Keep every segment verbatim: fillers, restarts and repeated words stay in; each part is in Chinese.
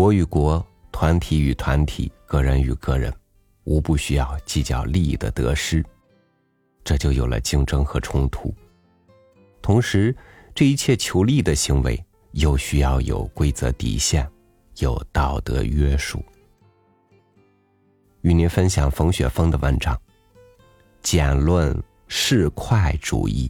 国与国、团体与团体、个人与个人，无不需要计较利益的得失，这就有了竞争和冲突。同时，这一切求利的行为又需要有规则底线，有道德约束。与您分享冯雪峰的文章《简论市侩主义》。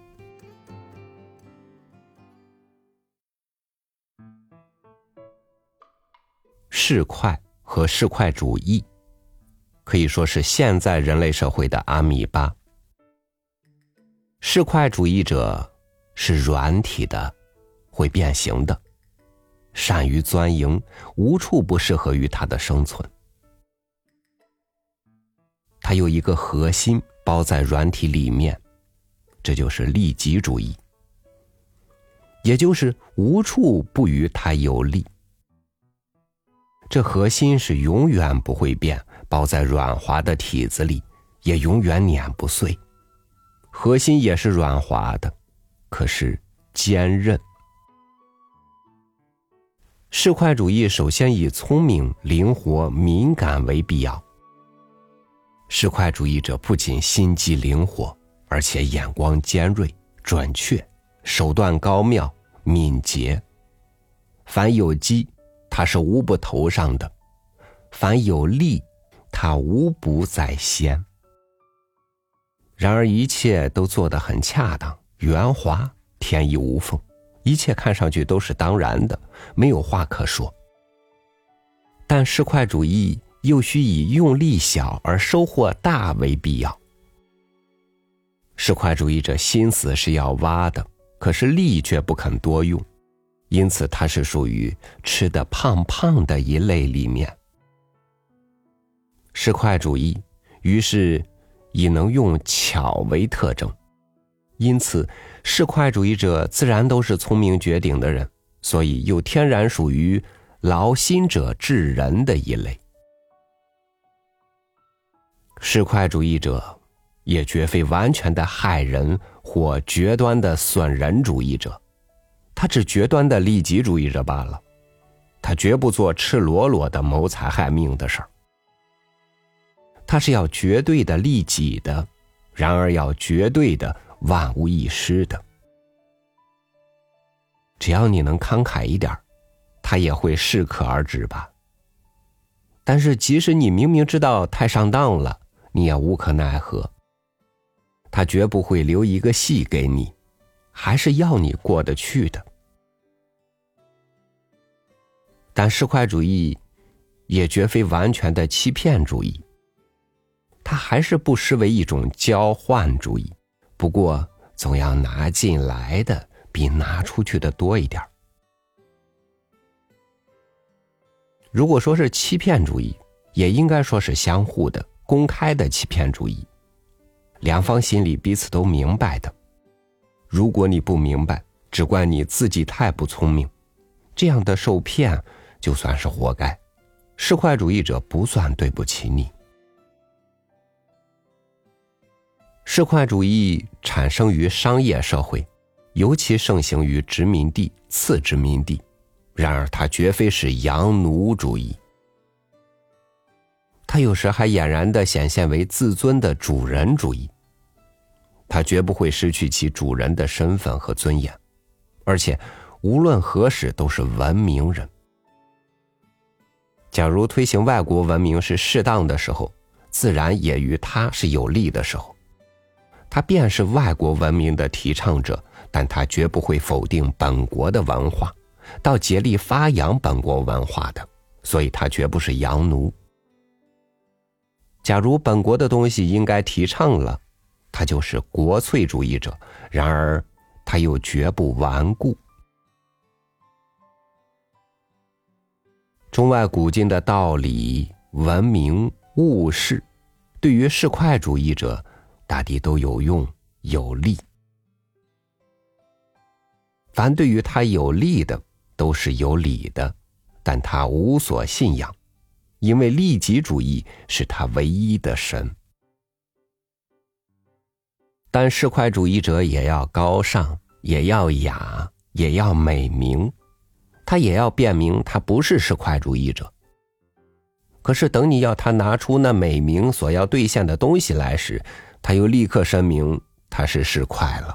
市侩和市侩主义可以说是现在人类社会的阿米巴。市侩主义者是软体的，会变形的，善于钻营，无处不适合于它的生存。它有一个核心包在软体里面，这就是利己主义，也就是无处不与它有利。这核心是永远不会变，包在软滑的体子里，也永远碾不碎。核心也是软滑的，可是坚韧。市侩主义首先以聪明、灵活、敏感为必要。市侩主义者不仅心机灵活，而且眼光尖锐、准确，手段高妙、敏捷。凡有机，他是无不头上的；凡有利，他无不在先。然而一切都做得很恰当、圆滑、天衣无缝，一切看上去都是当然的，没有话可说。但市侩主义又需以用力小而收获大为必要。市侩主义者心思是要挖的，可是力却不肯多用，因此它是属于吃得胖胖的一类里面。市侩主义于是以能用巧为特征，因此市侩主义者自然都是聪明绝顶的人，所以又天然属于劳心者治人的一类。市侩主义者也绝非完全的害人或绝端的损人主义者，他只绝端的利己主义者罢了，他绝不做赤裸裸的谋财害命的事儿。他是要绝对的利己的，然而要绝对的万无一失的。只要你能慷慨一点，他也会适可而止吧。但是即使你明明知道太上当了，你也无可奈何，他绝不会留一个戏给你，还是要你过得去的。但市侩主义也绝非完全的欺骗主义，它还是不失为一种交换主义，不过总要拿进来的比拿出去的多一点。如果说是欺骗主义，也应该说是相互的、公开的欺骗主义，两方心里彼此都明白的。如果你不明白，只怪你自己太不聪明，这样的受骗就算是活该，市侩主义者不算对不起你。市侩主义产生于商业社会，尤其盛行于殖民地、次殖民地，然而它绝非是洋奴主义。它有时还俨然地显现为自尊的主人主义，它绝不会失去其主人的身份和尊严，而且无论何时都是文明人。假如推行外国文明是适当的时候，自然也于它是有利的时候。他便是外国文明的提倡者，但他绝不会否定本国的文化，倒竭力发扬本国文化的，所以他绝不是洋奴。假如本国的东西应该提倡了，他就是国粹主义者，然而他又绝不顽固。中外古今的道理、文明、物事，对于市侩主义者大抵都有用有利，凡对于他有利的都是有理的，但他无所信仰，因为利己主义是他唯一的神。但市侩主义者也要高尚，也要雅，也要美名， 他也要辩明他不是市侩主义者。可是等你要他拿出那美名所要兑现的东西来时，他又立刻声明他是市侩了。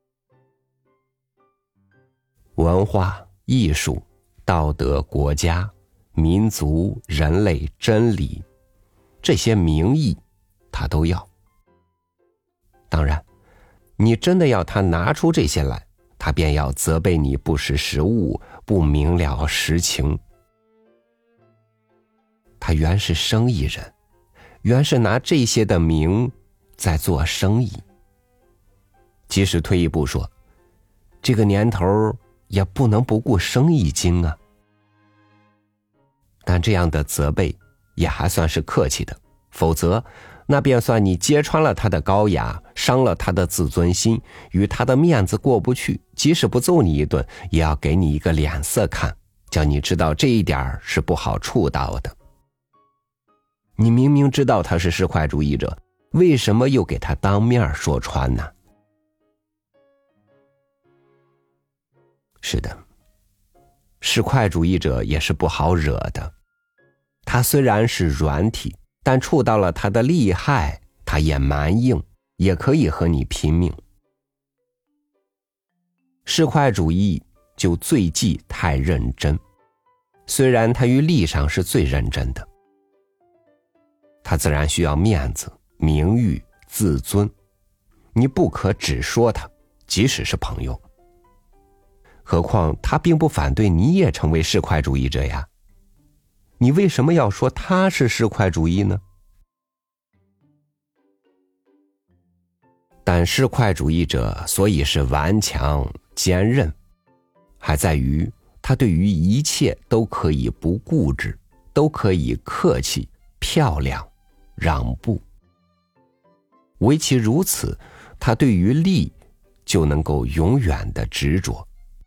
文化、艺术、道德、国家、民族、人类、真理，这些名义他都要。当然，你真的要他拿出这些来，他便要责备你不识时务，不明了实情。他原是生意人，原是拿这些的名在做生意。即使退一步说，这个年头也不能不顾生意经啊。但这样的责备也还算是客气的，否则那便算你揭穿了他的高雅，伤了他的自尊心，与他的面子过不去，即使不揍你一顿，也要给你一个脸色看，叫你知道这一点是不好触到的。你明明知道他是市侩主义者，为什么又给他当面说穿呢？是的，市侩主义者也是不好惹的。他虽然是软体，但触到了他的利害，他也蛮硬，也可以和你拼命。市侩主义就最忌太认真，虽然他于利上是最认真的，他自然需要面子、名誉、自尊，你不可只说他，即使是朋友。何况他并不反对你也成为市侩主义者呀，你为什么要说他是市侩主义呢？但市侩主义者所以是顽强坚韧，还在于他对于一切都可以不固执，都可以客气、漂亮、让步。唯其如此，他对于利就能够永远的执着。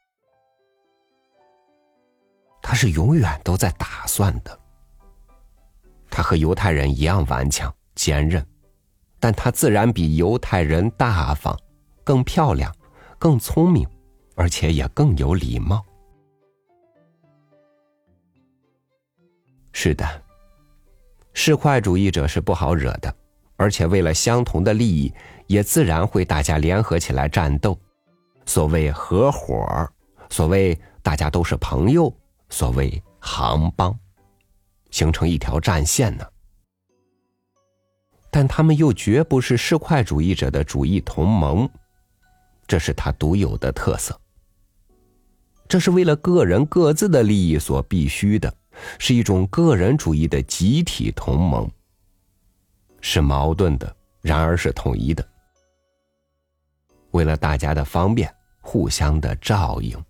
他是永远都在打算的。他和犹太人一样顽强坚韧，但他自然比犹太人大方，更漂亮，更聪明，而且也更有礼貌。是的，市侩主义者是不好惹的，而且为了相同的利益，也自然会大家联合起来战斗。所谓合伙，所谓大家都是朋友，所谓行帮，形成一条战线呢。但他们又绝不是市侩主义者的主义同盟，这是他独有的特色。这是为了个人各自的利益所必须的，是一种个人主义的集体同盟，是矛盾的，然而是统一的。为了大家的方便，互相的照应，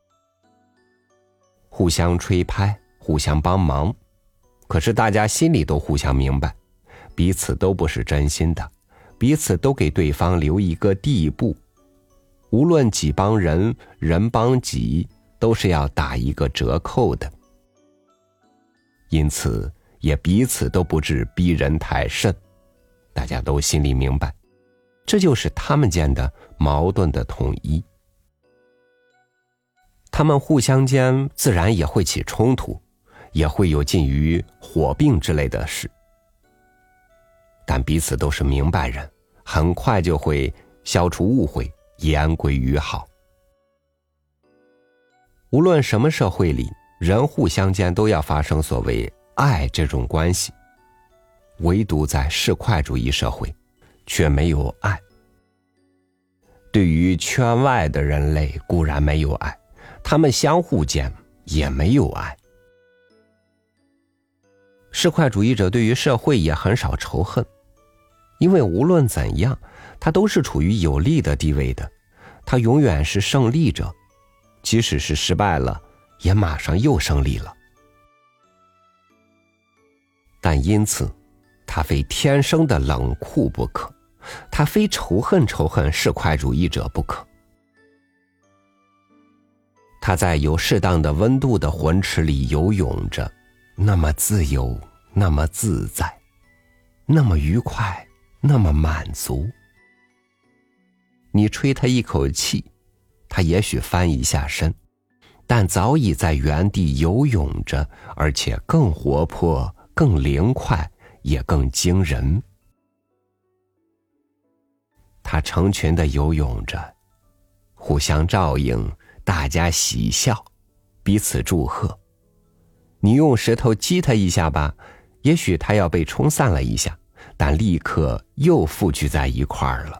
互相吹拍，互相帮忙，可是大家心里都互相明白，彼此都不是真心的，彼此都给对方留一个地步，无论己帮人，人帮己，都是要打一个折扣的。因此也彼此都不致逼人太甚，大家都心里明白，这就是他们间的矛盾的统一。他们互相间自然也会起冲突，也会有近于火并之类的事，但彼此都是明白人，很快就会消除误会，言归于好。无论什么社会里，人互相间都要发生所谓爱这种关系，唯独在市侩主义社会却没有爱。对于圈外的人类固然没有爱，他们相互间也没有爱。市侩主义者对于社会也很少仇恨，因为无论怎样，他都是处于有利的地位的，他永远是胜利者，即使是失败了，也马上又胜利了。但因此，他非天生的冷酷不可，他非仇恨仇恨市侩主义者不可。他在有适当的温度的浑池里游泳着，那么自由，那么自在，那么愉快，那么满足。你吹他一口气，他也许翻一下身， 但早已在原地游泳着，而且更活泼、更灵快，也更惊人。它成群地游泳着，互相照应，大家喜笑，彼此祝贺。你用石头击它一下吧，也许它要被冲散了一下，但立刻又复聚在一块儿了。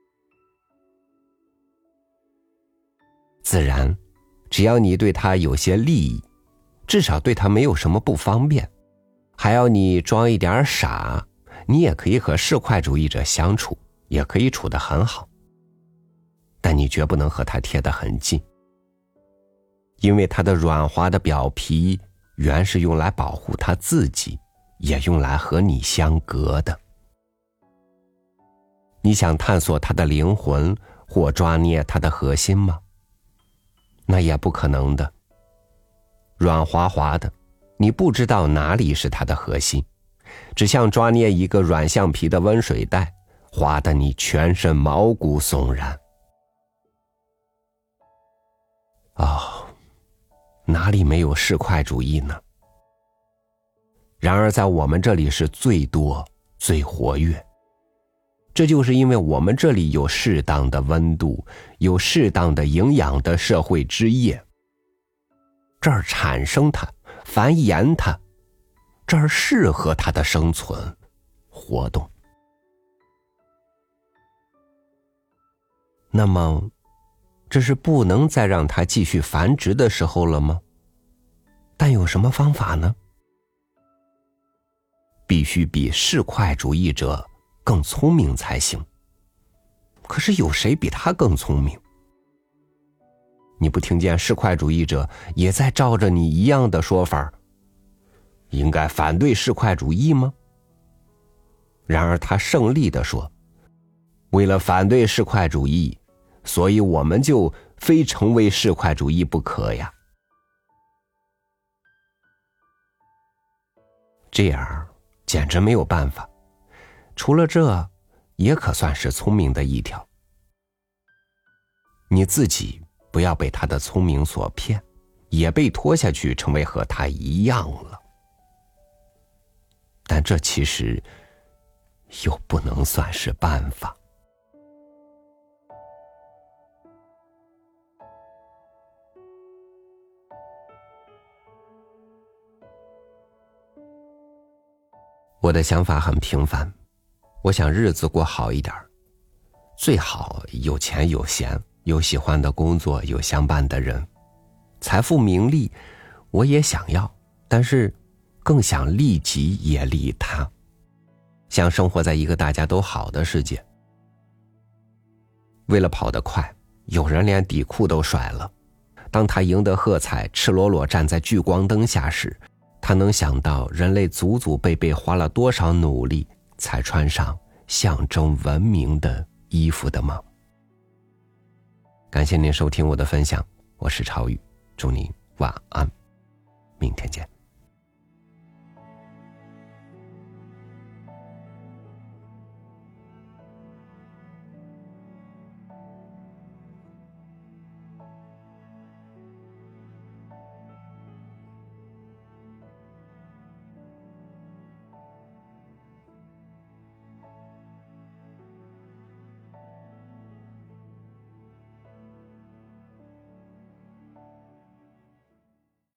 自然，只要你对它有些利益，至少对它没有什么不方便，还要你装一点傻，你也可以和市侩主义者相处，也可以处得很好。但你绝不能和它贴得很近，因为它的软滑的表皮原是用来保护它自己，也用来和你相隔的。你想探索它的灵魂，或抓捏它的核心吗？那也不可能的。软滑滑的，你不知道哪里是它的核心，只像抓捏一个软橡皮的温水袋，滑得你全身毛骨悚然。哦，哪里没有市侩主义呢？然而在我们这里是最多、最活跃。这就是因为我们这里有适当的温度，有适当的营养的社会枝叶，这儿产生它，繁衍它，这儿适合它的生存活动。那么这是不能再让它继续繁殖的时候了吗？但有什么方法呢？必须比市侩主义者更聪明才行。可是有谁比他更聪明？你不听见市侩主义者也在照着你一样的说法，应该反对市侩主义吗？然而他胜利地说，为了反对市侩主义，所以我们就非成为市侩主义不可呀。这样简直没有办法，除了这也可算是聪明的一条。你自己不要被他的聪明所骗，也被拖下去成为和他一样了。但这其实又不能算是办法。我的想法很平凡，我想日子过好一点，最好有钱有闲，有喜欢的工作，有相伴的人，财富名利我也想要，但是更想利己也利他，想生活在一个大家都好的世界。为了跑得快，有人连底裤都甩了。当他赢得喝彩，赤裸裸站在聚光灯下时，他能想到人类祖祖辈辈花了多少努力才穿上象征文明的衣服的吗？感谢您收听我的分享，我是超宇，祝您晚安，明天见。